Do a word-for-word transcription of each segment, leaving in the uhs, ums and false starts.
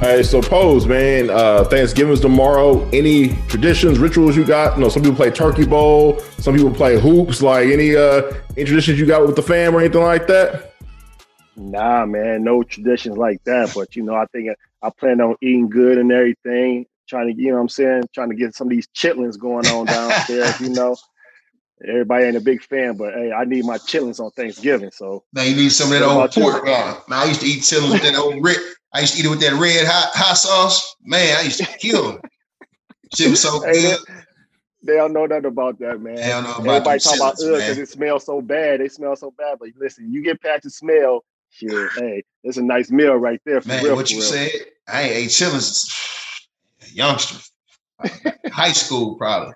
right, so Pose, man, uh, Thanksgiving's tomorrow. Any traditions, rituals you got? You know, some people play turkey bowl, some people play hoops. Like any uh, any traditions you got with the fam or anything like that? Nah, man, no traditions like that. But you know, I think I plan on eating good and everything. Trying to, you know, what I'm saying, trying to get some of these chitlins going on downstairs. You know, everybody ain't a big fan, but hey, I need my chitlins on Thanksgiving. So now you need some of that old pork. Uh, man, I used to eat chitlins with that old red. I used to eat it with that red hot hot sauce. Man, I used to kill them. Shit was so hey, good. They, they don't know nothing about that, man. They don't know about Everybody talk about ugh because it smells so bad. They smell so bad, but listen, you get past the smell. Shit, hey, it's a nice meal right there. For man, real, what for you real. said? I ain't ate chitlins. Youngster, high school probably.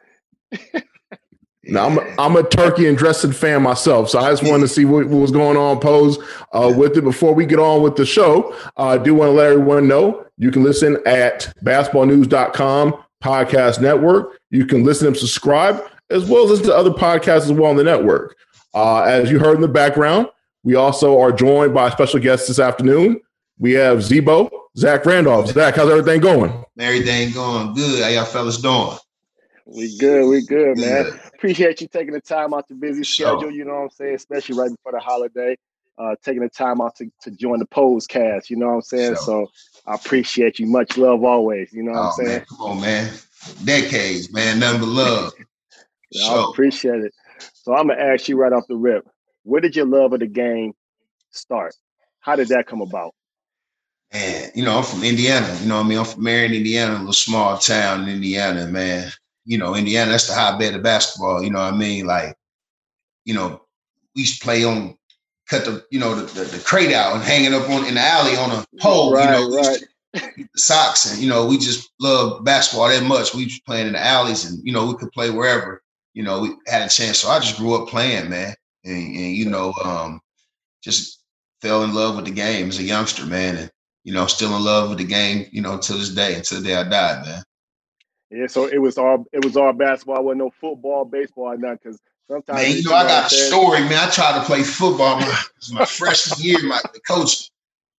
Now, I'm a, I'm a turkey and dressing fan myself, so I just wanted to see what, what was going on, Pose, uh, yeah. with it. Before we get on with the show, uh, I do want to let everyone know you can listen at basketball news dot com podcast network. You can listen and subscribe, as well as listen to other podcasts as well on the network. Uh, as you heard in the background, we also are joined by a special guest this afternoon. We have Zebo, Zach Randolph. Zach, how's everything going? Everything going good. How y'all fellas doing? We good, we good, man. Good. Appreciate you taking the time out the busy sure. schedule, you know what I'm saying, especially right before the holiday, uh, taking the time out to, to join the Pose cast, you know what I'm saying? Sure. So I appreciate you. Much love always, you know what oh, I'm saying? Man, come on, man. Decades, man. Nothing but love. yeah, sure. I appreciate it. So I'm going to ask you right off the rip, where did your love of the game start? How did that come about? Man, you know, I'm from Indiana. You know what I mean? I'm from Marion, Indiana, a little small town in Indiana, man. You know, Indiana, that's the hotbed of basketball. You know what I mean? Like, you know, we used to play on, cut the, you know, the, the, the crate out and hang it up on in the alley on a pole. Right, you know, right. The socks, and you know, we just love basketball that much. We was playing in the alleys, and you know, we could play wherever. You know, we had a chance. So I just grew up playing, man, and, and you know, um, just fell in love with the game as a youngster, man, and you know, still in love with the game, you know, to this day, until the day I died, man. Yeah, so it was all it was all basketball. Wasn't no football, baseball, or nothing. Because sometimes, man, you know, I got a story, man. I tried to play football my, my freshman year. My the coach,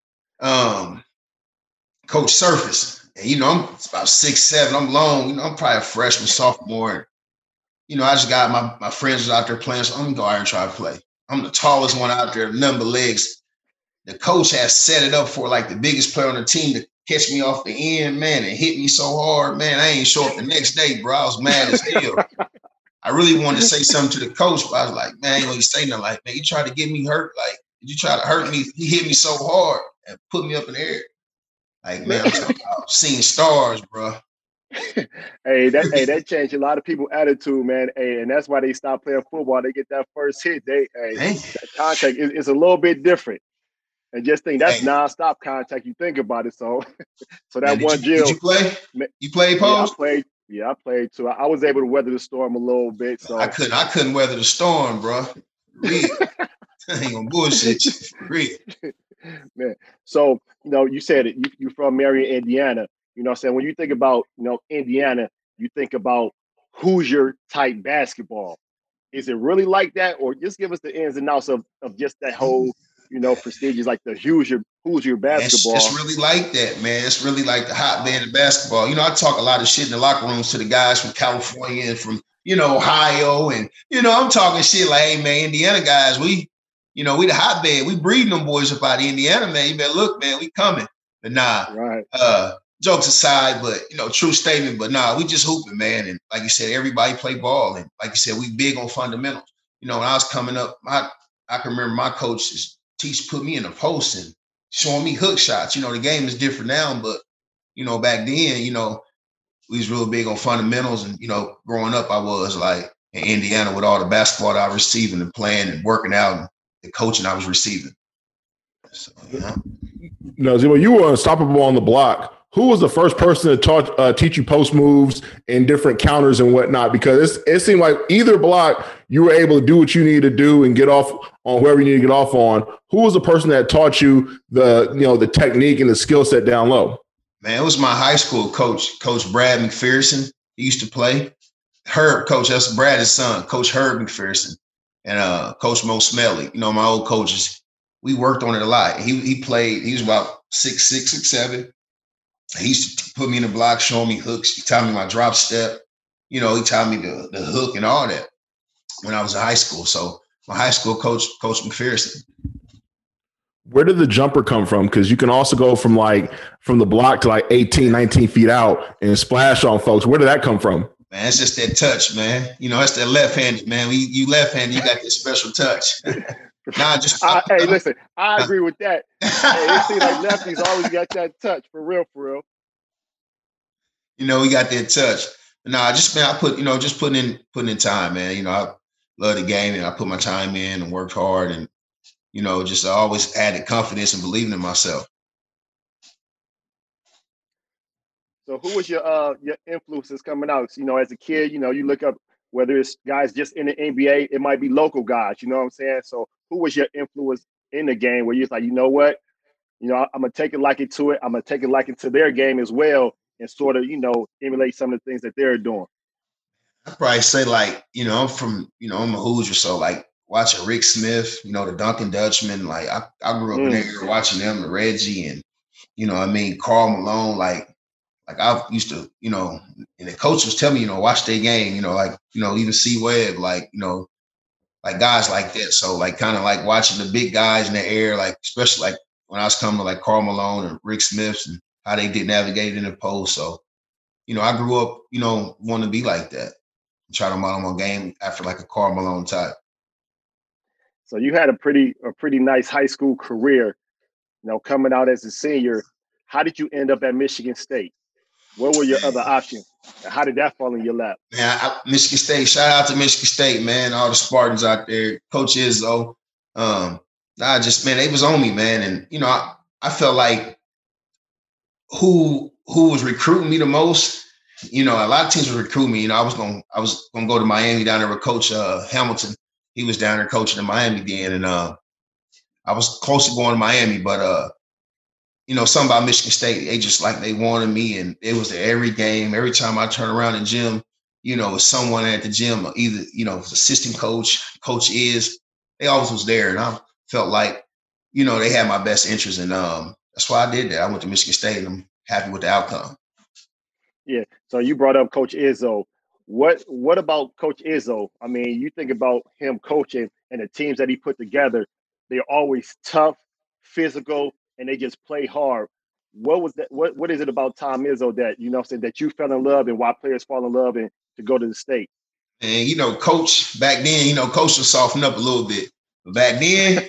um, Coach Surface, and you know, I'm about six seven. I'm long. You know, I'm probably a freshman, sophomore. And, you know, I just got my my friends out there playing, so I'm gonna go out there and try to play. I'm the tallest one out there, number legs. The coach has set it up for like the biggest player on the team to catch me off the end, man, and hit me so hard, man. I ain't show up the next day, bro. I was mad as hell. I really wanted to say something to the coach, but I was like, man, I ain't gonna say nothing. Like, man, you tried to get me hurt. Like, did you try to hurt me? He hit me so hard and put me up in the air. Like, man, I'm talking about seeing stars, bro. hey, that hey, that changed a lot of people's attitude, man. Hey, and that's why they stop playing football. They get that first hit. They, hey, hey. that contact is, is a little bit different. And just think that's hey. nonstop contact. You think about it. So, so that man, one did you, Jill. Did you play? You played, Pose? Yeah, I played. Yeah, I played too. I, I was able to weather the storm a little bit. So I couldn't. I couldn't weather the storm, bro. Real. I ain't gonna bullshit you. Real. Man. So you know, you said it. You, you're from Marion, Indiana. You know what I'm saying? When you think about, you know, Indiana, you think about Hoosier type basketball. Is it really like that? Or just give us the ins and outs of, of just that whole, you know, prestigious, like the Hoosier, Hoosier basketball. It's, it's really like that, man. It's really like the hotbed of basketball. You know, I talk a lot of shit in the locker rooms to the guys from California and from, you know, Ohio. And, you know, I'm talking shit like, hey, man, Indiana guys, we, you know, we the hotbed. We breeding them boys up out of Indiana, man. You better look, man, we coming. But nah, right. uh, jokes aside, but, you know, true statement. But nah, we just hooping, man. And like you said, everybody play ball. And like you said, we big on fundamentals. You know, when I was coming up, my, I can remember my coaches teach put me in the post and showing me hook shots. You know, the game is different now, but, you know, back then, you know, we was real big on fundamentals. And, you know, growing up, I was like in Indiana with all the basketball that I was receiving and playing and working out and the coaching I was receiving. So, yeah. No, Zebo, you were unstoppable on the block. Who was the first person to taught, uh, teach you post moves and different counters and whatnot? Because it seemed like either block, you were able to do what you needed to do and get off on whoever you need to get off on. Who was the person that taught you the, you know, the technique and the skill set down low? Man, it was my high school coach, Coach Brad McPherson. He used to play. Herb, Coach, that's Brad's son, Coach Herb McPherson, and uh, Coach Mo Smelly. You know, my old coaches. We worked on it a lot. He he played. He was about six six, six seven. He used to put me in the block, showing me hooks. He taught me my drop step. You know, he taught me the, the hook and all that when I was in high school. So my high school coach, Coach McPherson. Where did the jumper come from? Because you can also go from like from the block to like eighteen, nineteen feet out and splash on folks. Where did that come from? Man, it's just that touch, man. You know, it's that left-handed, man. We, you left-handed, you got this special touch. Nah, just I, hey, listen, I agree with that. Hey, it seems like lefties always got that touch, for real, for real. You know, we got that touch. Nah, just man, I put, you know, just putting in putting in time, man. You know, I love the game and I put my time in and worked hard and, you know, just always added confidence and believing in myself. So who was your uh your influences coming out? You know, as a kid, you know, you look up whether it's guys just in the N B A, it might be local guys, you know what I'm saying? So who was your influence in the game where you're like, you know what? You know, I'm gonna take a liking to it. I'm gonna take a liking to their game as well and sort of, you know, emulate some of the things that they're doing. I'd probably say like, you know, I'm from, you know, I'm a Hoosier, so like watching Rick Smith, you know, the Duncan Dutchman, like I, I grew up mm. in there watching them, the Reggie and, you know, I mean, Karl Malone, like, Like I used to, you know, and the coach was telling me, you know, watch their game, you know, like, you know, even C-Webb, like, you know, like guys like that. So like kind of like watching the big guys in the air, like especially like when I was coming to like Karl Malone and Rick Smiths and how they did navigate in the post. So, you know, I grew up, you know, wanting to be like that. Try to model my game after like a Karl Malone type. So you had a pretty a pretty nice high school career, you know, coming out as a senior. How did you end up at Michigan State? What were your other options? How did that fall in your lap? Man, I, Michigan State, shout out to Michigan State, man. All the Spartans out there, Coach Izzo. Um, I just, man, they was on me, man. And, you know, I, I felt like who who was recruiting me the most, you know, a lot of teams were recruiting me. You know, I was going I was gonna go to Miami down there with Coach uh, Hamilton. He was down there coaching in Miami then. And uh, I was close to going to Miami, but uh, you know, something about Michigan State, they just like they wanted me, and it was there every game. Every time I turn around in the gym, you know, with someone at the gym, either, you know, assistant coach, coach is, they always was there. And I felt like, you know, they had my best interest. And um, that's why I did that. I went to Michigan State and I'm happy with the outcome. Yeah. So you brought up Coach Izzo. What what about Coach Izzo? I mean, you think about him coaching and the teams that he put together, they're always tough, physical, and they just play hard. What was that? What What is it about Tom Izzo that, you know, said that you fell in love and why players fall in love and to go to the state? And, you know, Coach, back then, you know, Coach was softened up a little bit. But back then,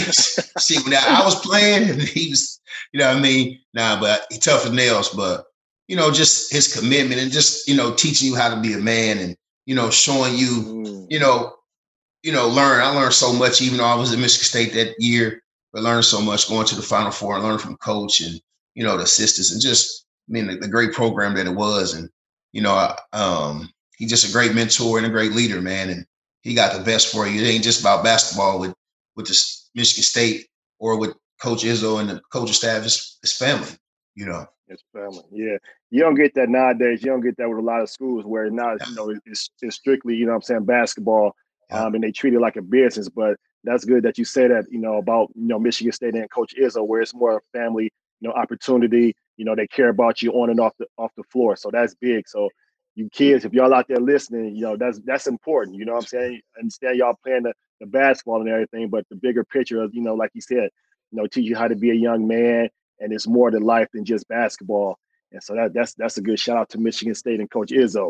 see, when I was playing, he was, you know what I mean? Nah, but he tough as nails. But, you know, just his commitment and just, you know, teaching you how to be a man and, you know, showing you, mm. you know, you know, learn. I learned so much, even though I was at Michigan State that year. I learned so much going to the Final Four and learning from Coach and, you know, the assistants and just, I mean, the, the great program that it was. And, you know, um, he's just a great mentor and a great leader, man. And he got the best for you. It ain't just about basketball with, with the Michigan State or with Coach Izzo and the coaching staff. It's, it's family, you know. It's family, yeah. You don't get that nowadays. You don't get that with a lot of schools where now, you know, it's, it's strictly, you know what I'm saying, basketball, yeah. um, and they treat it like a business. But that's good that you say that, you know, about, you know, Michigan State and Coach Izzo, where it's more family, you know, opportunity. You know, they care about you on and off the off the floor. So that's big. So you kids, if y'all out there listening, you know, that's that's important. You know what I'm saying? I understand y'all playing the, the basketball and everything, but the bigger picture of, you know, like you said, you know, teach you how to be a young man, and it's more to life than just basketball. And so that that's that's a good shout out to Michigan State and Coach Izzo.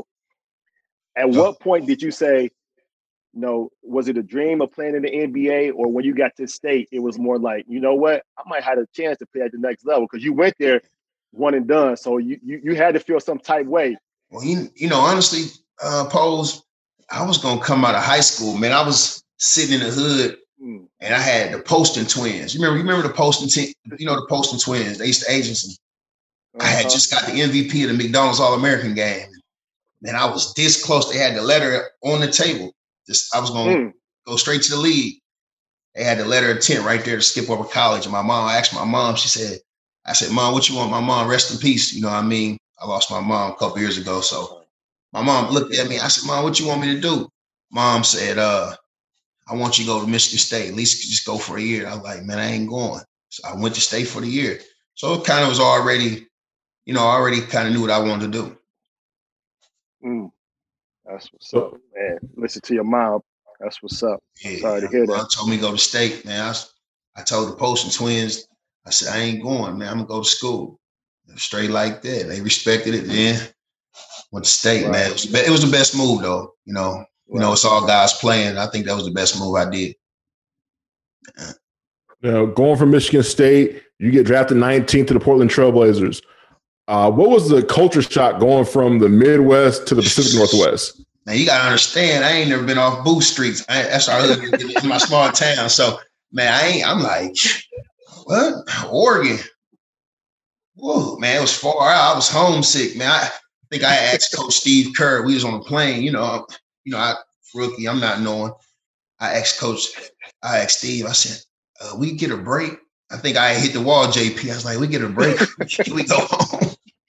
At what point did you say, you know, was it a dream of playing in the N B A, or when you got to state, it was more like, you know what, I might have a chance to play at the next level because you went there one and done. So you you, you had to feel some type way. Well, you, you know, honestly, uh, Pose, I was going to come out of high school, man. I was sitting in the hood mm. and I had the Poston twins. You remember, you remember the Poston team, you know, the Poston twins, they used to agency. Uh-huh. I had just got the M V P of the McDonald's All-American game. Man, I was this close. They had the letter on the table. Just, I was going to mm. go straight to the league. They had the letter of intent right there to skip over college. And my mom, I asked my mom, she said, I said, Mom, what you want? My mom, rest in peace. You know what I mean? I lost my mom a couple years ago. So my mom looked at me. I said, Mom, what you want me to do? Mom said, uh, I want you to go to Michigan State. At least just go for a year. I was like, man, I ain't going. So I went to state for the year. So it kind of was already, you know, I already kind of knew what I wanted to do. Mm, that's what's up, man. Listen to your mom. That's what's up. Yeah, Sorry to hear that. Mom told me to go to state, man. I, was, I told the Poston twins, I said, I ain't going, man. I'm gonna go to school. Straight like that. They respected it, man. Went to state, right. man. It was, it was the best move, though. You know, right. you know, it's all guys playing. I think that was the best move I did. Yeah. Now, going from Michigan State, you get drafted nineteenth to the Portland Trailblazers. Uh, what was the culture shock going from the Midwest to the Pacific Northwest? Man, you gotta understand, I ain't never been off Booth Streets. I, that's our hood in my small town. So, man, I ain't. I'm like, what? Oregon? Whoa, man, it was far out. I was homesick, man. I think I asked Coach Steve Kerr. We was on a plane, you know. You know, I rookie. I'm not knowing. I asked Coach. I asked Steve. I said, uh, "We get a break." I think I hit the wall, J P. I was like, "We get a break. Can we go home?"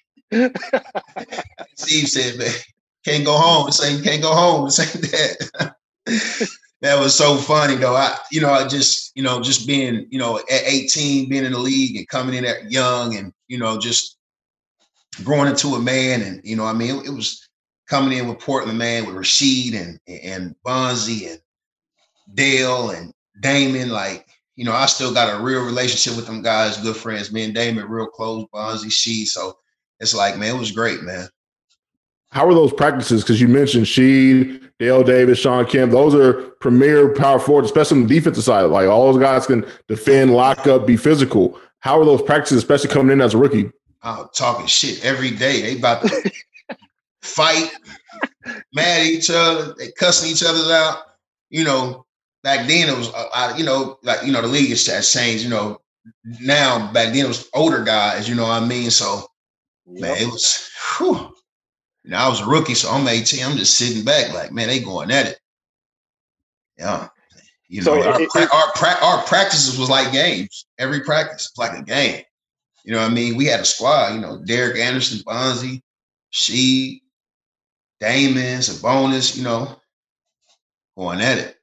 Steve said, "Man, can't go home. This ain't can't go home. This ain't that." That was so funny, though. I, you know, I just, you know, just being, you know, at eighteen, being in the league and coming in at young, and you know, just growing into a man, and you know, I mean, it, it was coming in with Portland, man, with Rasheed and and Bonzi and Dale and Damon. Like, you know, I still got a real relationship with them guys, good friends. Me and Damon, real close. Bonzi, Sheed. So it's like, man, it was great, man. How were those practices? Because you mentioned Sheed, Dale Davis, Shawn Kemp. Those are premier power forwards, especially on the defensive side. Like, all those guys can defend, lock up, be physical. How are those practices, especially coming in as a rookie? Oh, talking shit every day. They about to fight, mad at each other. They cussing each other out. You know, back then it was, uh, I, you know, like, you know, the league has changed. You know, now back then it was older guys, you know what I mean? So, yep. man, it was, whew. You know, I was a rookie, so I'm eighteen. I'm just sitting back like, man, they going at it. Yeah. You know, so our, it, it, our, pra- our practices was like games. Every practice was like a game. You know what I mean? We had a squad, you know, Derek Anderson, Bonzi, Sheed, Damon, Sabonis, you know, going at it.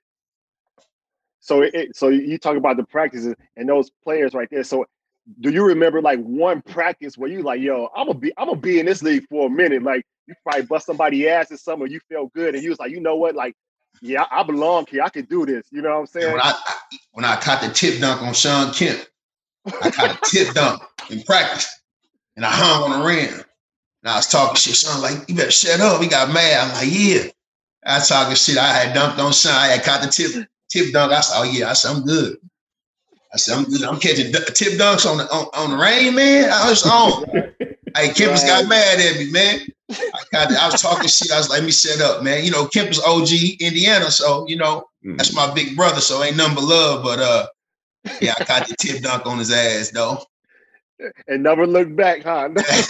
So it, so you talk about the practices and those players right there. So do you remember like one practice where you like, yo, I'm gonna be I'm gonna be in this league for a minute? Like, you probably bust somebody's ass or something, or you felt good, and you was like, you know what, like, yeah, I belong here. I can do this. You know what I'm saying? When I, I when I caught the tip dunk on Shawn Kemp, I caught a tip dunk in practice, and I hung on the rim. And I was talking shit. Shawn like, you better shut up. He got mad. I'm like, yeah. I was talking shit. I had dunked on Shawn. I had caught the tip tip dunk. I said, oh yeah. I said, I'm good. I said, I'm good. I'm catching d- tip dunks on the on, on the rain, man. I was on. Hey, Kemp's right. got mad at me, man. I, got, I was talking shit. I was like, let me set up, man. You know, Kemp is O G Indiana, so, you know, mm. that's my big brother, so ain't nothing but love. But, uh, yeah, I got the tip dunk on his ass, though. And never looked back, huh?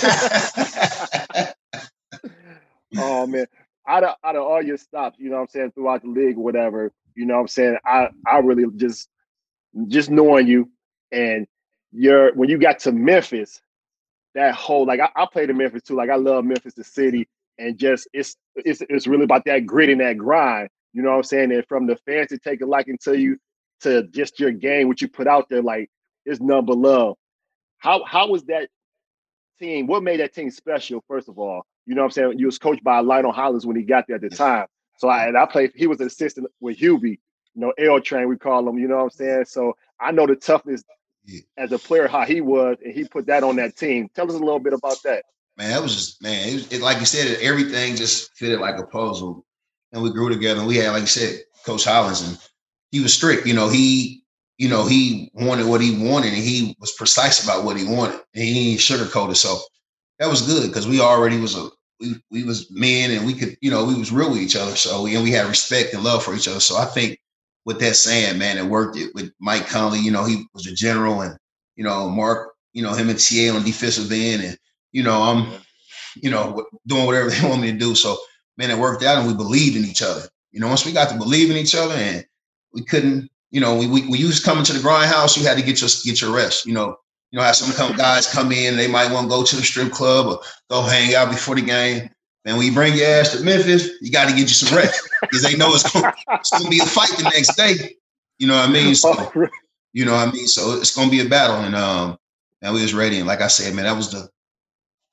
Oh, man. Out of, out of all your stops, you know what I'm saying, throughout the league or whatever, you know what I'm saying, I, I really just, just knowing you and your when you got to Memphis, that whole, like, I, I played in Memphis too. Like, I love Memphis, the city, and just it's it's it's really about that grit and that grind. You know what I'm saying? And from the fans to take a liking to you, to just your game, what you put out there, like, it's none but love. How how was that team? What made that team special? First of all, you know what I'm saying? You was coached by Lionel Hollins when he got there at the time. So I and I played. He was an assistant with Hubie. You know, L Train, we call him. You know what I'm saying? So I know the toughness. Yeah. As a player, how he was, and he put that on that team. Tell us a little bit about that. Man, that was just, man, it was, it, like you said, everything just fitted like a puzzle. And we grew together. And we had, like you said, Coach Hollins, and he was strict. You know, he, you know, he wanted what he wanted, and he was precise about what he wanted. And he didn't sugarcoat it. So that was good because we already was a, we, we was men, and we could, you know, we was real with each other. So we, and we had respect and love for each other. So I think, with that saying, man, it worked it with Mike Conley. You know, he was a general, and, you know, Mark, you know, him and T A on defensive end, and, you know, I'm, you know, doing whatever they want me to do. So, man, it worked out, and we believed in each other. You know, once we got to believe in each other, and we couldn't, you know, we we, we used coming to the grindhouse, you had to get your get your rest. You know, you know, have some come, guys come in, they might want to go to the strip club or go hang out before the game. Man, when you bring your ass to Memphis, you got to get you some rest because they know it's going it's to be a fight the next day. You know what I mean? So, you know what I mean? So it's going to be a battle. And um, man, we was ready. And like I said, man, that was the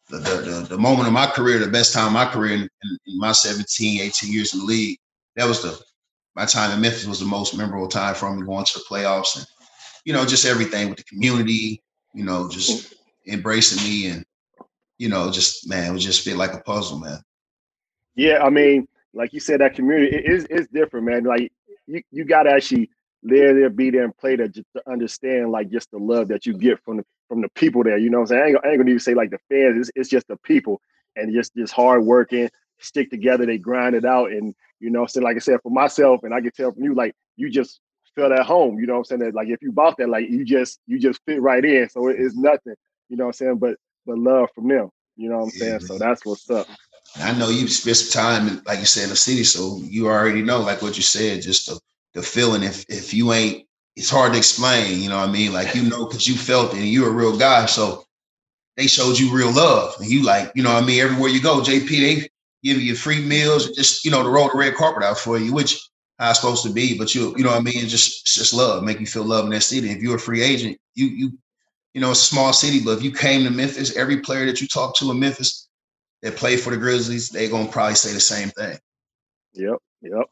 the, the, the moment of my career, the best time of my career in, in, in my seventeen, eighteen years in the league, that was the, my time in Memphis was the most memorable time for me, going to the playoffs and, you know, just everything with the community, you know, just embracing me and, you know, just, man, it would just fit like a puzzle, man. Yeah, I mean, like you said, that community it is it's different, man. Like you, you got to actually live there, be there, and play there just to understand, like, just the love that you get from the from the people there. You know what I'm saying? I ain't, I ain't gonna even say like the fans. It's, it's just the people, and just just hard working, stick together. They grind it out, and you know, so like I said, for myself, and I can tell from you, like you just felt at home. You know what I'm saying? That like if you bought that, like you just you just fit right in. So it, it's nothing. You know what I'm saying? But but love from them. You know what I'm saying? Yeah, so that's what's up. I know you spent some time, like you said, in the city, so you already know, like what you said, just the, the feeling. If if you ain't, it's hard to explain, you know what I mean? Like, you know, because you felt it and you're a real guy, so they showed you real love. And you like, you know what I mean? Everywhere you go, J P, they give you free meals, just, you know, to roll the red carpet out for you, which how it's supposed to be. But you, you know what I mean? It's just, it's just love, make you feel love in that city. If you're a free agent, you, you, you know, it's a small city, but if you came to Memphis, every player that you talk to in Memphis that play for the Grizzlies, they're going to probably say the same thing. Yep, yep.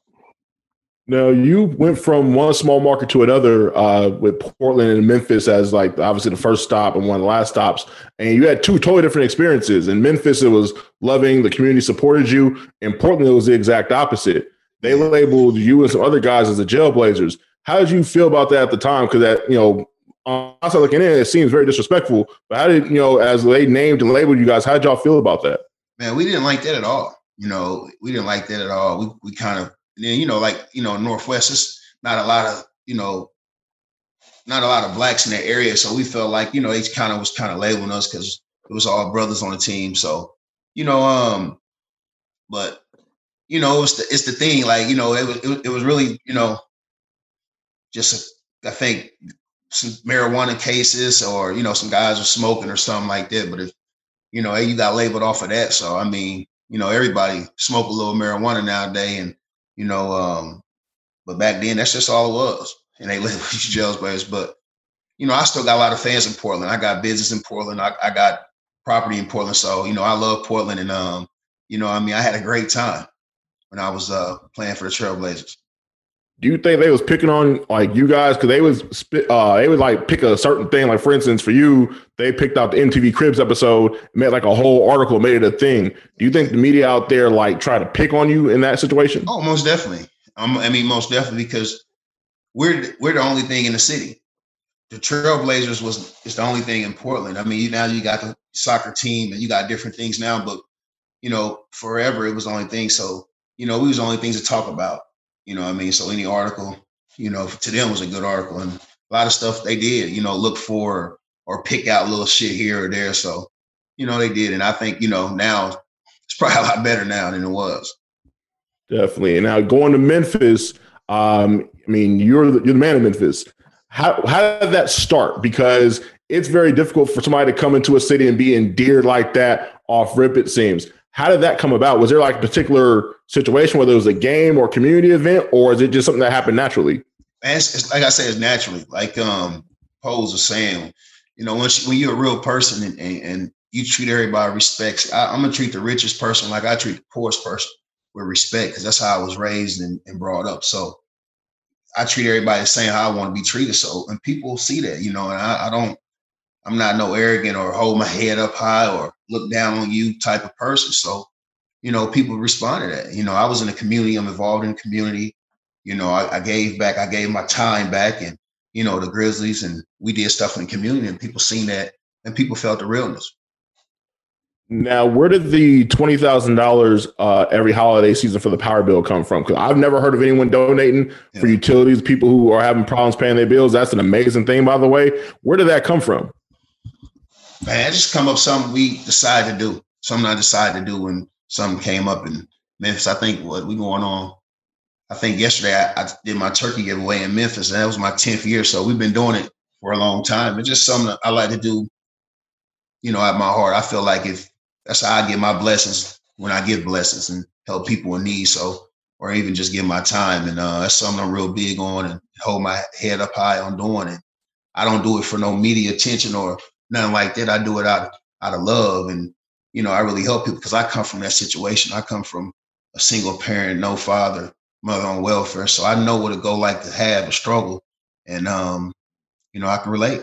Now, you went from one small market to another uh, with Portland and Memphis as, like, obviously the first stop and one of the last stops. And you had two totally different experiences. In Memphis, it was loving, the community supported you. In Portland, it was the exact opposite. They labeled you and some other guys as the Jailblazers. How did you feel about that at the time? Because that, you know, outside looking in, it seems very disrespectful. But how did, you know, as they named and labeled you guys, how did y'all feel about that? Man, we didn't like that at all. You know, we didn't like that at all. We we kind of, and then, you know, like, you know, Northwest, it's not a lot of, you know, not a lot of blacks in that area. So we felt like, you know, they kind of was kind of labeling us because it was all brothers on the team. So, you know, um, but, you know, it's the, it's the thing, like, you know, it was, it, it was really, you know, just, a, I think some marijuana cases or, you know, some guys were smoking or something like that. But if, you know, hey, you got labeled off of that. So, I mean, you know, everybody smoke a little marijuana nowadays and, you know, um, but back then that's just all it was. And they labeled these Jailblazers. But, you know, I still got a lot of fans in Portland. I got business in Portland. I, I got property in Portland. So, you know, I love Portland. And, um, you know, I mean, I had a great time when I was uh, playing for the Trailblazers. Do you think they was picking on, like, you guys? Because they was uh, they would like pick a certain thing. Like, for instance, for you, they picked out the M T V Cribs episode, made like a whole article, made it a thing. Do you think the media out there like try to pick on you in that situation? Oh, most definitely. Um, I mean, most definitely, because we're we're the only thing in the city. The Trailblazers was is the only thing in Portland. I mean, now you got the soccer team and you got different things now, but you know, forever it was the only thing. So, you know, we was the only things to talk about. You know what I mean? So any article, you know, to them was a good article. And a lot of stuff they did, you know, look for or pick out little shit here or there. So, you know, they did. And I think, you know, now it's probably a lot better now than it was. Definitely. And now going to Memphis, um, I mean, you're the, you're the man of Memphis. How, how did that start? Because it's very difficult for somebody to come into a city and be endeared like that off rip, it seems. How did that come about? Was there like a particular situation, whether it was a game or community event, or is it just something that happened naturally? And it's, it's, like I said, it's naturally. Like um, Pose was saying, you know, when, she, when you're a real person and, and, and you treat everybody with respect, I, I'm going to treat the richest person like I treat the poorest person with respect, because that's how I was raised and, and brought up. So I treat everybody the same how I want to be treated. So, and people see that, you know, and I, I don't, I'm not no arrogant or hold my head up high or look down on you type of person. So, you know, people respond to that. You know, I was in the community. I'm involved in the community. You know, I, I gave back. I gave my time back, and, you know, the Grizzlies, and we did stuff in the community, and people seen that, and people felt the realness. Now, where did the twenty thousand dollars uh, every holiday season for the power bill come from? Because I've never heard of anyone donating yeah. for utilities, people who are having problems paying their bills. That's an amazing thing, by the way. Where did that come from? Man, it just come up something we decided to do. Something I decided to do when something came up in Memphis. I think what we going on, I think yesterday I, I did my turkey giveaway in Memphis, and that was my tenth year. So we've been doing it for a long time. It's just something that I like to do, you know, at my heart. I feel like if that's how I get my blessings, when I give blessings and help people in need. So, or even just give my time. And uh, that's something I'm real big on and hold my head up high on doing it. I don't do it for no media attention or nothing like that. I do it out, out of love and you know, I really help people because I come from that situation. I come from a single parent, no father, mother on welfare. So I know what it go like to have a struggle. And, um, you know, I can relate.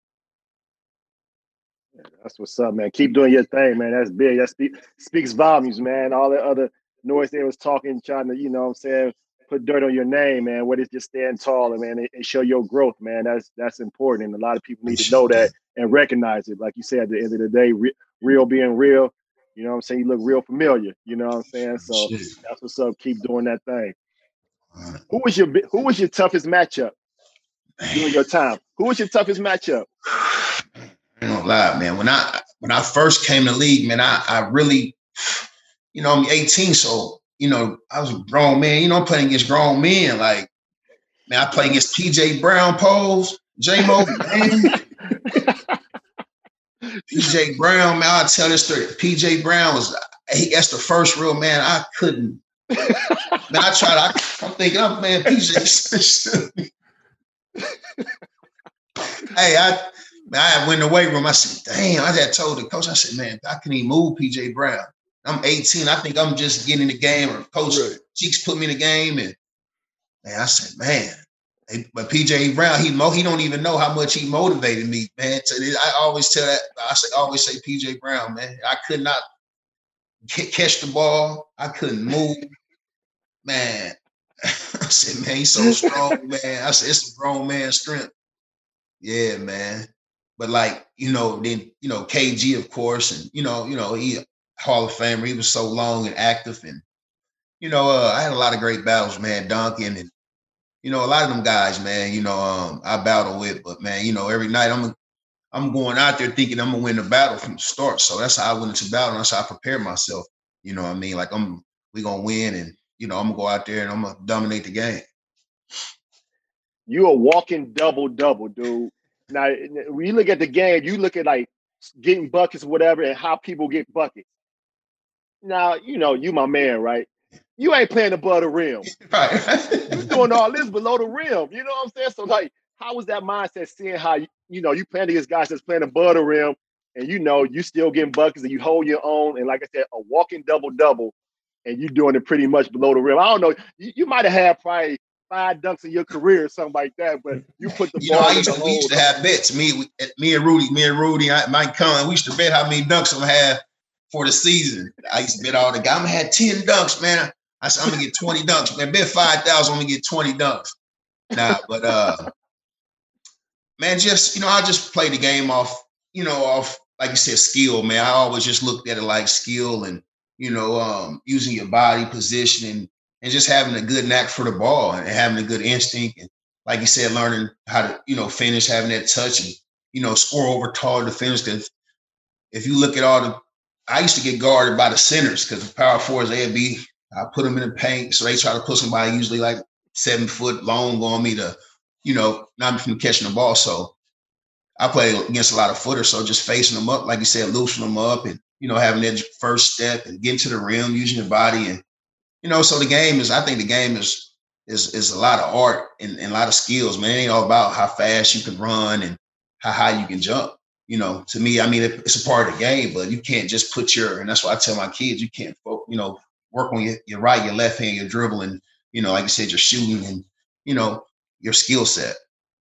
Yeah, that's what's up, man. Keep doing your thing, man. That's big. That speak, speaks volumes, man. All the other noise they was talking, trying to, you know what I'm saying, put dirt on your name, man. What is just stand tall, man, and, and show your growth, man. That's that's important. And a lot of people need to know that and recognize it. Like you said, at the end of the day, re- real being real, you know what I'm saying? You look real familiar, you know what I'm saying? So Shit. that's what's up. Keep doing that thing. Who was your who was your toughest matchup during your time? Who was your toughest matchup? I ain't gonna lie, man. When I when I first came to the league, man, I, I really, you know, I'm eighteen, so you know, I was a grown man. You know, I'm playing against grown men. Like, man, I played against P J Brown, Pose, J-Mo, man. P J Brown, man, I'll tell this story. P J Brown was, he, that's the first real man I couldn't. Man, I tried, I, I'm thinking, oh, man, P J. Hey, I, man, I went in the weight room. I said, damn, I had told the coach, I said, man, I can't even move P J Brown. I'm eighteen. I think I'm just getting in the game, or Coach right. Cheeks put me in the game. And man, I said, man, but P J Brown, he mo- he don't even know how much he motivated me, man. So I always tell that, I say, always say P J Brown, man. I could not get, catch the ball. I couldn't move. Man, I said, man, he's so strong, man. I said, it's a grown man's strength. Yeah, man. But like, you know, then, you know, K G, of course, and, you know, you know, he Hall of Famer. He was so long and active. And, you know, uh, I had a lot of great battles, man. Duncan and, you know, a lot of them guys, man, you know, um, I battle with. But, man, you know, every night I'm I'm going out there thinking I'm going to win the battle from the start. So that's how I went into battle. And that's how I prepared myself. You know what I mean? Like, I'm we going to win. And, you know, I'm going to go out there and I'm going to dominate the game. You a walking double-double, dude. Now, when you look at the game, you look at, like, getting buckets or whatever and how people get buckets. Now, you know, you my man, right? You ain't playing above the rim. Right. You doing all this below the rim. You know what I'm saying? So, like, how was that mindset seeing how, you know, you playing against guys that's playing above the rim and, you know, you still getting buckets and you hold your own. And like I said, a walking double-double and you doing it pretty much below the rim. I don't know. You, you might have had probably five dunks in your career or something like that, but you put the you ball know, I in used the to, we used to have bets. Me, we, me and Rudy, me and Rudy, I, Mike Conlon, we used to bet how many dunks I'm gonna have for the season. I used to bet all the guys. I'm gonna have ten dunks, man. I said I'm gonna get twenty dunks, man. Bet five thousand, I'm gonna get twenty dunks. Nah, but uh, man, just you know, I just play the game off, you know, off like you said, skill, man. I always just looked at it like skill and you know, um, using your body, positioning. And just having a good knack for the ball and having a good instinct. And like you said, learning how to, you know, finish, having that touch and, you know, score over taller defenders. Because if you look at all the, I used to get guarded by the centers because the power fours, they'd be, I put them in the paint. So they try to put somebody usually like seven foot long on me to, you know, not from catching the ball. So I play against a lot of footers. So just facing them up, like you said, loosening them up and, you know, having that first step and getting to the rim, using your body and, you know, so the game is, I think the game is is is a lot of art and, and a lot of skills, man. It ain't all about how fast you can run and how high you can jump. You know, to me, I mean, it, it's a part of the game, but you can't just put your, and that's why I tell my kids, you can't, you know, work on your, your right, your left hand, your dribbling, you know, like you said, your shooting and, you know, your skill set.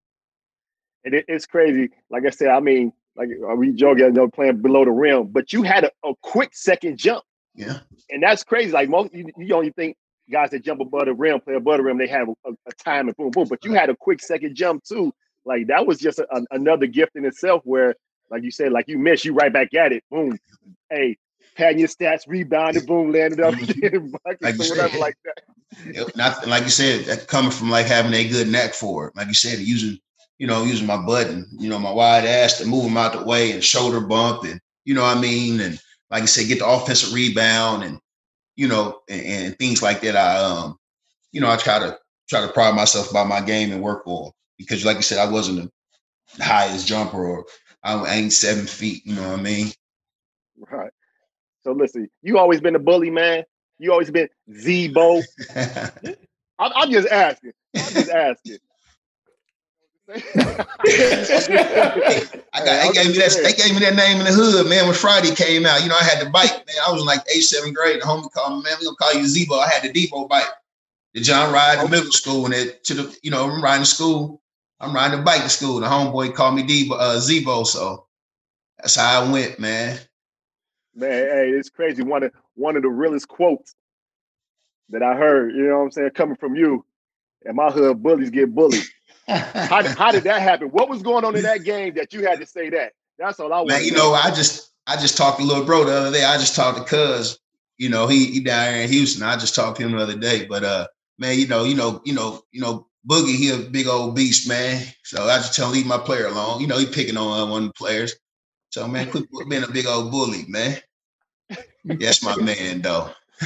And it, it's crazy. Like I said, I mean, like we joking, you know, playing below the rim, but you had a, a quick second jump. Yeah. And that's crazy. Like most, you, you only think guys that jump above the rim, play above the rim, they have a, a time and boom, boom. But you had a quick second jump too. Like that was just a, a, another gift in itself. Where, like you said, like you missed, you right back at it. Boom. Hey, padding your stats, rebounded, boom, landed up, buckets like or whatever like that. Yep. Not like you said, that coming from like having a good knack for it. Like you said, using, you know, using my button, you know, my wide ass to move them out the way and shoulder bump and you know what I mean, and like I said, get the offensive rebound and. You know, and, and things like that. I, um, you know, I try to try to pride myself about my game and work on because, like you said, I wasn't the highest jumper or I ain't seven feet. You know what I mean? Right. So listen, you always been a bully, man. You always been Z-Bo. I'm, I'm just asking. I'm just asking. I got they gave me that they gave me that name in the hood, man. When Friday came out, you know, I had the bike, man. I was in like eighth, seventh grade. The homie called me, man, we gonna call you Zebo. I had the Debo bike. The John ride to middle school and it to the, you know, I'm riding to school. I'm riding the bike to school. The homeboy called me Debo, uh, Zebo. So that's how I went, man. Man, hey, it's crazy. One of one of the realest quotes that I heard, you know what I'm saying, coming from you. And my hood bullies get bullied. how, how did that happen? What was going on in that game that you had to say that? That's all I want. Man, you know, I just I just talked to little bro the other day. I just talked to Cuz. You know, he he down here in Houston. I just talked to him the other day. But uh, man, you know, you know, you know, you know, Boogie, he a big old beast, man. So I just tell him leave my player alone. You know, he picking on one of the players. So man, quit being a big old bully, man. That's my man, though.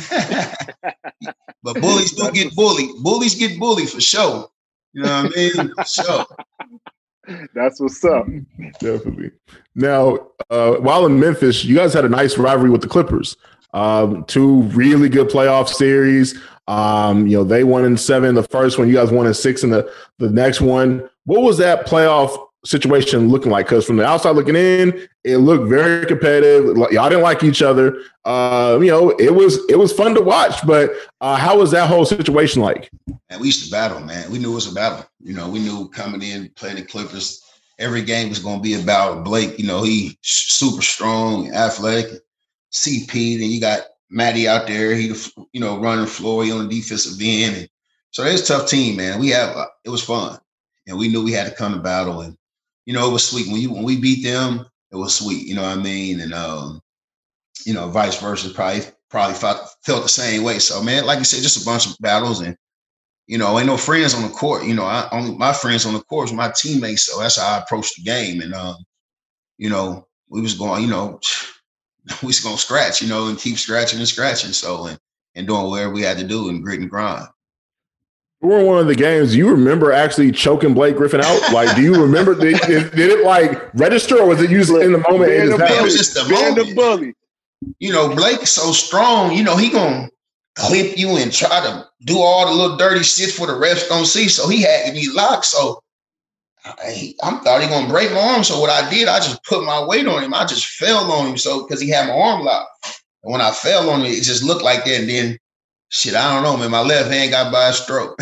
But bullies do get bullied. Bullies get bullied for sure. You know what I mean? For sure. That's what's up. Definitely. Now, uh, while in Memphis, you guys had a nice rivalry with the Clippers. Um, two really good playoff series. Um, you know, they won in seven the first one. You guys won in six in the, the next one. What was that playoff situation looking like? Because from the outside looking in, it looked very competitive. Y'all didn't like each other. Uh, you know, it was it was fun to watch. But uh, how was that whole situation like? Man, we used to battle, man. We knew it was a battle. You know, we knew coming in, playing the Clippers, every game was going to be about Blake. You know, he super strong, athletic. C P, then you got Matty out there. He, you know, running the floor. He on the defensive end. And so it was a tough team, man. We have uh, it was fun, and we knew we had to come to battle. And you know, it was sweet when you when we beat them. It was sweet, you know what I mean, and um, you know, vice versa. Probably probably felt, felt the same way. So, man, like you said, just a bunch of battles, and you know, ain't no friends on the court. You know, I only my friends on the court was my teammates. So that's how I approached the game, and um, you know, we was going, you know. We was gonna scratch, you know, and keep scratching and scratching. So and, and doing whatever we had to do and grit and grind. During one of the games, do you remember actually choking Blake Griffin out? Like, do you remember? did, did, did it like register, or was it used in the moment? Man, it, it was just the moment. Bully. You know, Blake is so strong. You know, he gonna clip you and try to do all the little dirty shit for the refs don't see. So he had me locked. So. I, I thought he gonna break my arm, so what I did, I just put my weight on him. I just fell on him, so because he had my arm locked. And when I fell on him, it just looked like that. And then, shit, I don't know, man. My left hand got by a stroke.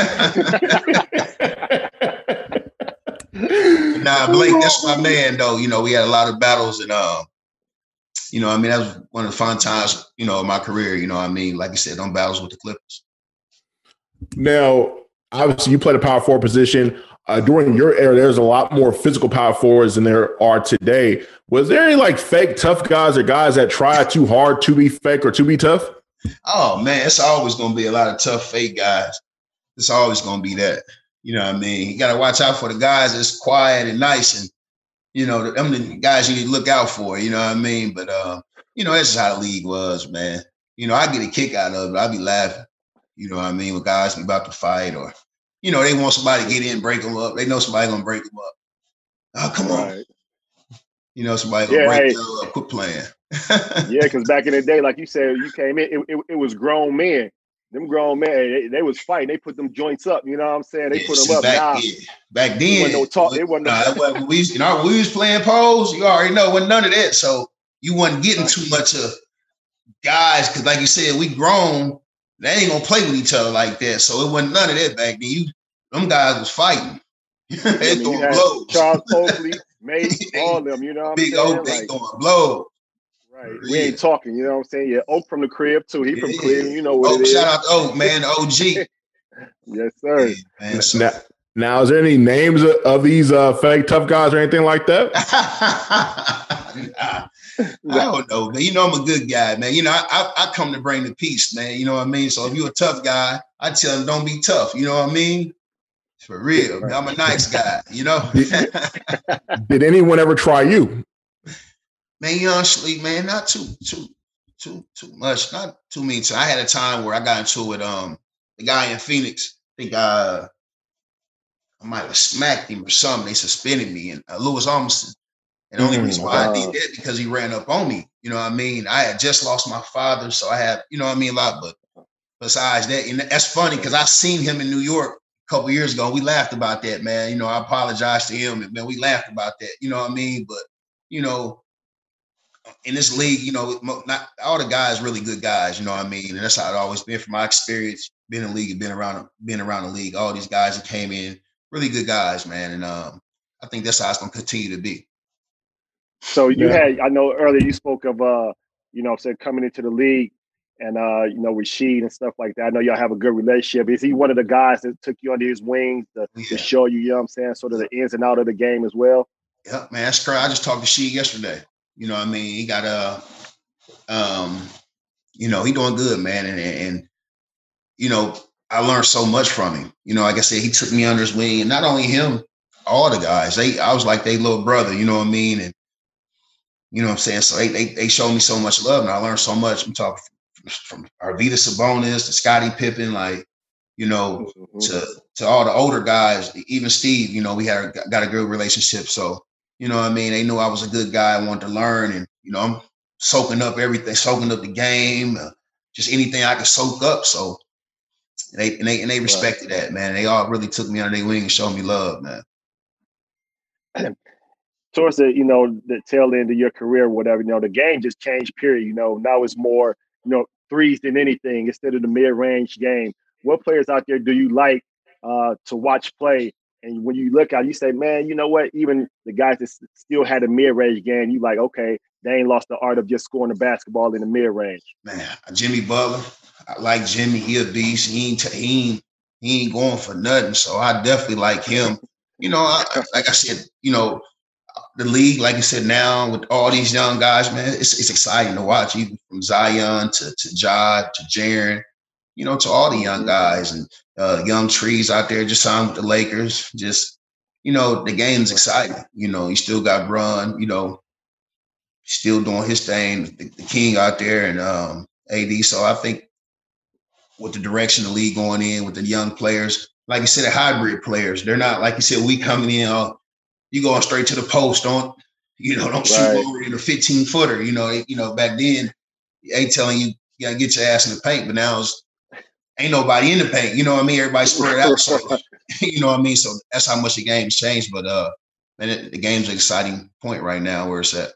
Nah, Blake, that's my man, though. You know, we had a lot of battles, and uh, you know, I mean, that was one of the fun times, you know, of my career. You know, what I mean, like I said, on battles with the Clippers. Now, obviously, you played a power forward position. Uh, during your era, there's a lot more physical power forwards than there are today. Was there any like fake tough guys or guys that try too hard to be fake or to be tough? Oh man, it's always going to be a lot of tough fake guys. It's always going to be that. You know what I mean? You got to watch out for the guys that's quiet and nice, and you know, them the guys you need to look out for. You know what I mean? But uh, you know, that's just how the league was, man. You know, I get a kick out of it. I be laughing. You know what I mean? With guys be about to fight, or you know, they want somebody to get in, break them up. They know somebody gonna break them up. Oh, come on. Right. You know, somebody gonna yeah, break hey. them up. Quit playing. Yeah, because back in the day, like you said, you came in, it, it, it was grown men. Them grown men, they, they was fighting. They put them joints up. You know what I'm saying? They yeah, put them see, up. Back, now, yeah. back then, wasn't no talk. It wasn't nah, no when we, you know, we was playing pose. You already know, wasn't none of that. So you wasn't getting right. too much of guys, because like you said, we grown. They ain't gonna play with each other like that. So it wasn't none of that back then. You, them guys was fighting. They I mean, throwing blows. Charles Oakley, Mace, all of them. You know what Big I'm saying? Oak, they like, throwing blows. Right. We ain't talking. You know what I'm saying? Yeah, Oak from the crib too. He from yeah. Cleveland. You know what Oak, it is. Shout out to Oak, man, the O G. Yes, sir. Yeah, man, so. now, now, is there any names of, of these uh, fake tough guys or anything like that? nah. I don't know, man. You know, I'm a good guy, man. You know, I, I I come to bring the peace, man. You know what I mean? So if you're a tough guy, I tell them don't be tough. You know what I mean? For real. Right. I'm a nice guy, you know? Did anyone ever try you? Man, honestly, man, not too, too, too, too much. Not too many. So I had a time where I got into it. Um, the guy in Phoenix, I think uh, I might have smacked him or something. They suspended me, and uh, Louis Almston. And the only mm, reason why wow. I did that because he ran up on me. You know what I mean? I had just lost my father, so I had, you know what I mean, a lot. But besides that, and that's funny because I seen him in New York couple years ago. We laughed about that, man. You know, I apologize to him, and man, we laughed about that. You know what I mean? But you know, in this league, you know, not all the guys really good guys. You know what I mean? And that's how it always been from my experience. Been in the league, been around, been around the league. All these guys that came in, really good guys, man. And um, I think that's how it's gonna continue to be. So you yeah. had, I know earlier you spoke of, uh, you know, said coming into the league and, uh, you know, Rasheed and stuff like that. I know y'all have a good relationship. Is he one of the guys that took you under his wings to, yeah. to show you, you know what I'm saying, sort of the ins and out of the game as well? Yeah, man, that's correct. I just talked to Sheed yesterday. You know what I mean? He got a, um, you know, he doing good, man. And, and, you know, I learned so much from him. You know, like I said, he took me under his wing. And not only him, all the guys. They, I was like their little brother, you know what I mean? And, you know what I'm saying? So they, they they showed me so much love, and I learned so much. I'm talking from, from Arvydas Sabonis to Scottie Pippen, like, you know, mm-hmm. to to all the older guys, even Steve, you know, we had got a good relationship. So, you know what I mean? They knew I was a good guy. I wanted to learn, and, you know, I'm soaking up everything, soaking up the game, uh, just anything I could soak up. So and they and they, and they respected right. that, man. They all really took me under their wing and showed me love, man. Towards the, you know, the tail end of your career, whatever, you know, the game just changed, period. You know, now it's more, you know, threes than anything instead of the mid-range game. What players out there do you like uh, to watch play? And when you look out, you say, man, you know what? Even the guys that still had a mid-range game, you like, okay, they ain't lost the art of just scoring the basketball in the mid-range. Man, Jimmy Butler, I like Jimmy. He a beast. He ain't, he ain't, he ain't going for nothing. So I definitely like him. You know, I, like I said, you know, the league, like you said, now with all these young guys, man, it's it's exciting to watch, even from Zion to to Ja to Jaren, you know, to all the young guys and uh, young trees out there just signed with the Lakers. Just, you know, the game's exciting. You know, you still got Bron, you know, still doing his thing, the, the King out there and um, A D. So I think with the direction the league going in with the young players, like you said, the hybrid players, they're not, like you said, we coming in all, you going straight to the post, don't, you know, don't right. shoot over in a fifteen footer. You know, it, you know, back then, ain't telling you, you gotta get your ass in the paint, but now it's, ain't nobody in the paint. You know what I mean? Everybody spread out. So, you know what I mean? So that's how much the game's changed. But, uh, man, it, the game's an exciting point right now where it's at.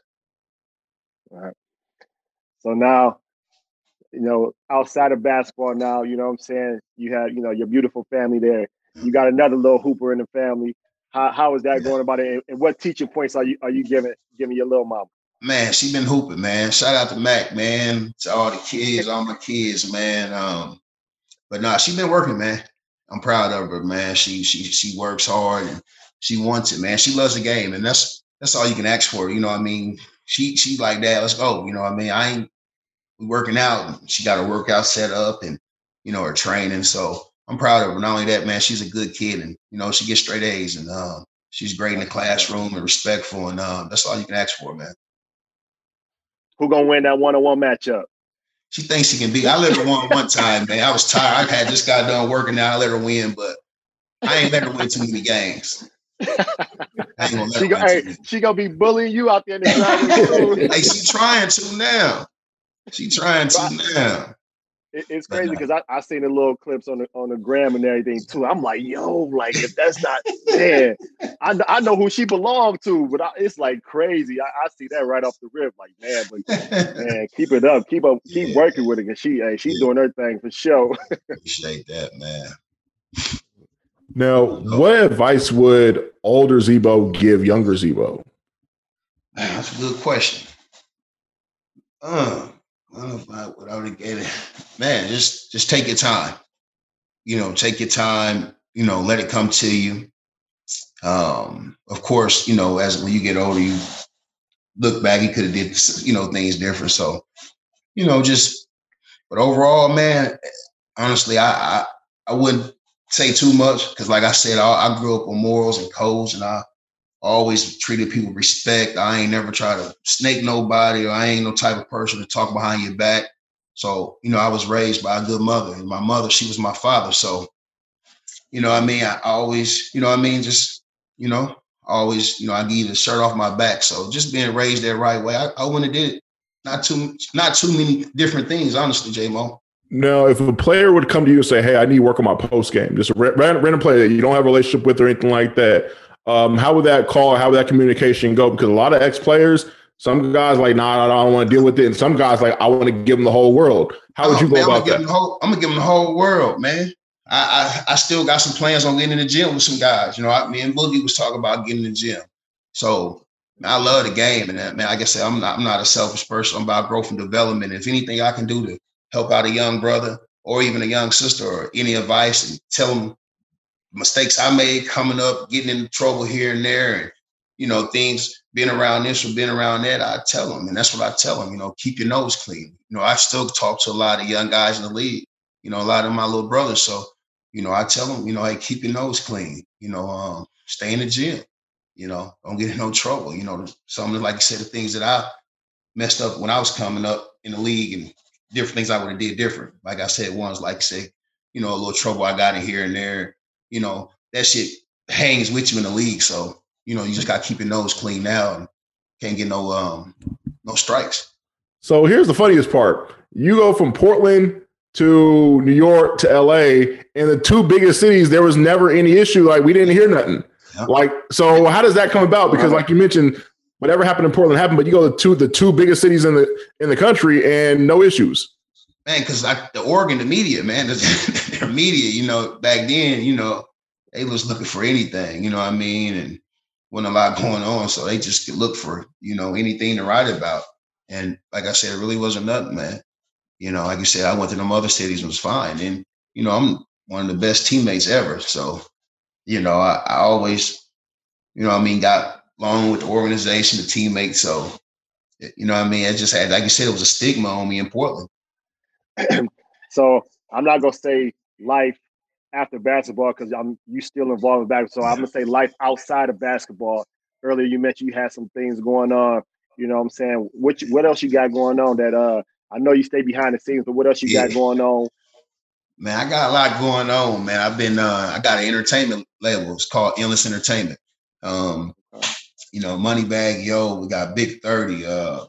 All right. So now, you know, outside of basketball now, you know what I'm saying? You have, you know, your beautiful family there. You got another little hooper in the family. How how is that yeah. going about it? And what teaching points are you are you giving giving your little mama? Man, she been hooping, man. Shout out to Mac, man. To all the kids, all my kids, man. Um, but nah, she been working, man. I'm proud of her, man. She she she works hard and she wants it, man. She loves the game, and that's that's all you can ask for. You know what I mean? She she like that. Let's go. You know what I mean? I ain't we working out. She got her workout set up and, you know, her training. So I'm proud of her. Not only that, man, she's a good kid and, you know, she gets straight A's and um, she's great in the classroom and respectful. And um, that's all you can ask for, man. Who gonna win that one-on-one matchup? She thinks she can beat. I let her win one time, man. I was tired. I had just got done working out. I let her win, but I ain't let her win too many games. I ain't gonna let she, her go, win hey, she gonna be bullying you out there in the Hey, she trying to now. She trying to now. It, it's crazy because I, I seen the little clips on the on the gram and everything too. I'm like, yo, like if that's not, man, I, I know who she belonged to, but I, it's like crazy. I, I see that right off the rip, like man, but man, keep it up, keep up, keep yeah. working with it, cause she, hey, she's yeah. doing her thing for sure. Appreciate that, man. Now, what advice would older Zebo give younger Zebo? Man, that's a good question. Uh, I don't know if I would already get it. Man, just just take your time. You know, take your time. You know, let it come to you. Um, of course, you know, as when you get older, you look back. You could have did, you know, things different. So, you know, just. But overall, man, honestly, I I, I wouldn't say too much because, like I said, I, I grew up on morals and codes, and I always treated people with respect. I ain't never try to snake nobody, or I ain't no type of person to talk behind your back. So, you know, I was raised by a good mother, and my mother, she was my father. So, you know what I mean? I always, you know what I mean? Just, you know, always, you know, I give the shirt off my back. So just being raised that right way, I, I wouldn't have did it. Not too, not too many different things, honestly, J-Mo. Now, if a player would come to you and say, "Hey, I need work on my post game," just a random, random player that you don't have a relationship with or anything like that, um, how would that call, how would that communication go? Because a lot of ex players, some guys like, "Nah, I don't want to deal with it," and some guys like, "I want to give them the whole world." How would oh, you go man, about I'm gonna that? Give them the whole, I'm gonna give them the whole world, man. I, I I still got some plans on getting in the gym with some guys. You know, I, me and Boogie was talking about getting in the gym. So man, I love the game, and man, like I said, I'm not I'm not a selfish person. I'm about growth and development. If anything I can do to help out a young brother or even a young sister, or any advice, and tell them mistakes I made coming up, getting into trouble here and there, and you know, things being around this or being around that, I tell them, and that's what I tell them. You know, keep your nose clean. You know, I still talk to a lot of young guys in the league. You know, a lot of my little brothers. So, you know, I tell them, you know, hey, keep your nose clean. You know, um, stay in the gym. You know, don't get in no trouble. You know, some of, like you said, the things that I messed up when I was coming up in the league, and different things I would have did different. Like I said, one's like say, you know, a little trouble I got in here and there. You know, that shit hangs with you in the league. So, you know, you just got to keep your nose clean now and can't get no um no strikes. So here's the funniest part. You go from Portland to New York to L A, in the two biggest cities, there was never any issue. Like, we didn't hear nothing. Yeah. Like, so how does that come about? Because like you mentioned, whatever happened in Portland happened, but you go to two, the two biggest cities in the in the country and no issues. Man, because like the Oregon, the media, man, their media, you know, back then, you know, they was looking for anything, you know what I mean? And wasn't a lot going on. So they just could look for, you know, anything to write about. And like I said, it really wasn't nothing, man. You know, like you said, I went to them other cities and was fine. And, you know, I'm one of the best teammates ever. So, you know, I, I always, you know what I mean, got along with the organization, the teammates. So, you know what I mean? It just had, like you said, it was a stigma on me in Portland. So I'm not going to say life after basketball because I'm you still involved in basketball. So I'm gonna say life outside of basketball. Earlier you mentioned you had some things going on. You know what I'm saying? What what else you got going on that uh I know you stay behind the scenes, but what else you yeah. got going on? Man, I got a lot going on, man. I've been uh I got an entertainment label. It's called Endless Entertainment. Um, you know, Moneybagg Yo, we got Big thirty, uh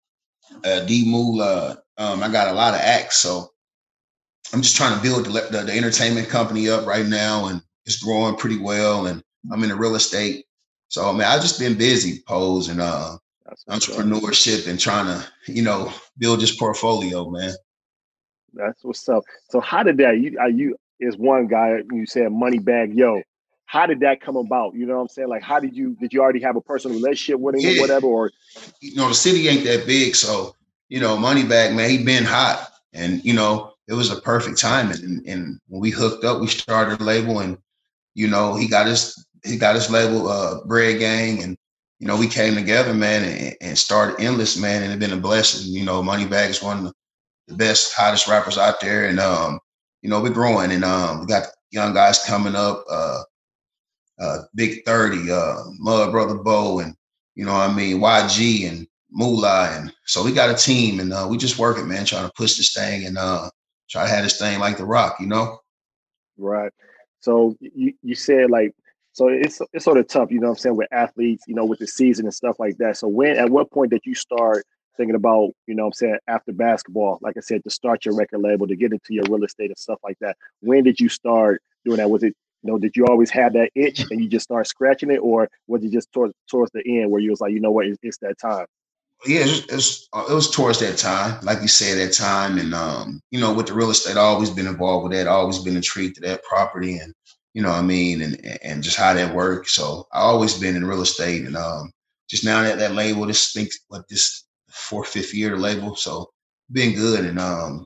uh D Moolah. Um, I got a lot of acts, so I'm just trying to build the, the, the entertainment company up right now, and it's growing pretty well. And I'm in the real estate. So, man, I've just been busy, Pose, and uh, entrepreneurship and trying to, you know, build this portfolio, man. That's what's up. So how did that, you, uh, you is one guy, you said Moneybagg Yo. How did that come about? You know what I'm saying? Like, how did you, did you already have a personal relationship with him yeah. or whatever? Or, you know, the city ain't that big. So, you know, Moneybagg, man, he been hot. And, you know, it was a perfect timing. And, and when we hooked up, we started a label, and, you know, he got his, he got his label, uh, Bread Gang. And, you know, we came together, man, and, and started Endless, man. And it's been a blessing. You know, Moneybagg is one of the best, hottest rappers out there. And, um, you know, we're growing, and um, we got young guys coming up, uh, uh, Big thirty, uh, Mud Brother Bo, and, you know what I mean, Y G and Moolah. And so we got a team, and uh, we just working, man, trying to push this thing and, uh, try to have this thing like The Rock, you know? Right. So you, you said like, so it's it's sort of tough, you know what I'm saying, with athletes, you know, with the season and stuff like that. So when, at what point did you start thinking about, you know what I'm saying, after basketball, like I said, to start your record label, to get into your real estate and stuff like that? When did you start doing that? Was it, you know, did you always have that itch and you just start scratching it, or was it just towards towards the end where you was like, you know what, it's, it's that time? Yeah, it was, it was towards that time, like you said, that time. And, um, you know, with the real estate, I've always been involved with that, always been intrigued to that property, and, you know what I mean, and and just how that works. So I always been in real estate, and um, just now that that label, this thinks like this fourth, fifth year, the label. So been good. And, um,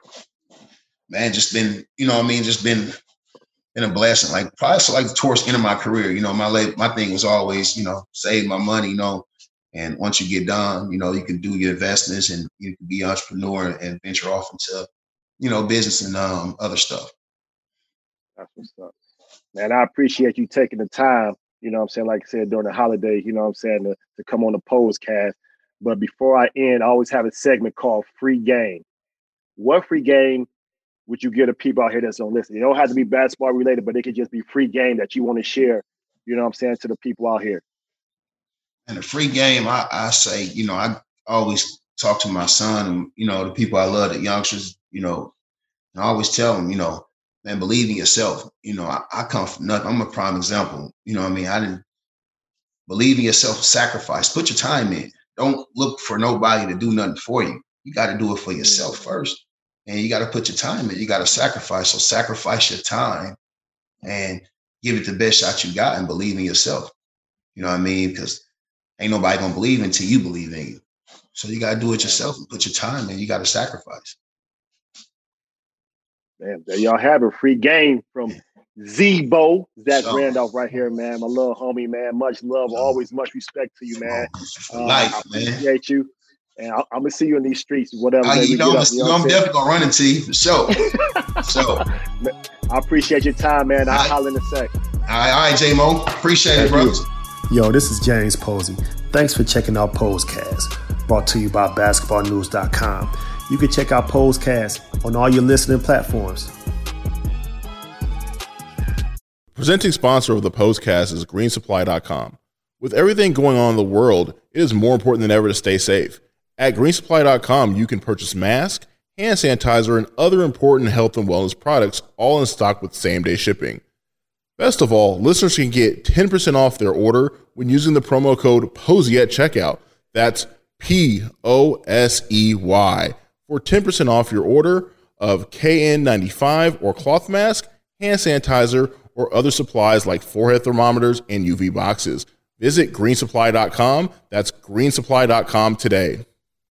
man, just been, you know what I mean, just been, been a blessing. Like probably so like towards the end of my career, you know, my label, my thing was always, you know, save my money, you know. And once you get done, you know, you can do your investments, and you can be an entrepreneur and venture off into, you know, business and um, other stuff. That's what's up. Man, I appreciate you taking the time, you know what I'm saying, like I said, during the holidays, you know what I'm saying, to, to come on the Posecast. But before I end, I always have a segment called Free Game. What free game would you give to people out here that's on listen? It don't have to be basketball related, but it could just be free game that you want to share, you know what I'm saying, to the people out here. And the free game, I, I say, you know, I always talk to my son and, you know, the people I love, the youngsters, you know, And I always tell them, you know, man, believe in yourself. You know, I, I come from nothing. I'm a prime example. You know what I mean? I didn't believe in yourself, sacrifice, put your time in. Don't look for nobody to do nothing for you. You got to do it for yourself first. And you got to put your time in. You got to sacrifice. So sacrifice your time and give it the best shot you got and believe in yourself. You know what I mean? Because ain't nobody going to believe until you believe in you. So you got to do it yourself and put your time in. You got to sacrifice. Man, there y'all have a free game from Z-Bo, Zach so, Randolph right here, man. My little homie, man. Much love, always much respect to you, man. Uh, life, I man. appreciate you. And I, I'm going to see you in these streets, whatever. Uh, you know, up, you know I'm definitely going to run into you for sure. So, I appreciate your time, man. I'll holler in a sec. All right, all right, J-Mo. Appreciate Thank it, bro. You. Yo, this is James Posey. Thanks for checking out Posecast, brought to you by basketball news dot com. You can check out Posecast on all your listening platforms. Presenting sponsor of the Posecast is green supply dot com. With everything going on in the world, it is more important than ever to stay safe. At green supply dot com, you can purchase masks, hand sanitizer, and other important health and wellness products, all in stock with same-day shipping. Best of all, listeners can get ten percent off their order when using the promo code POSEY at checkout. That's P O S E Y for ten percent off your order of K N ninety-five or cloth mask, hand sanitizer, or other supplies like forehead thermometers and U V boxes. Visit green supply dot com. That's green supply dot com today.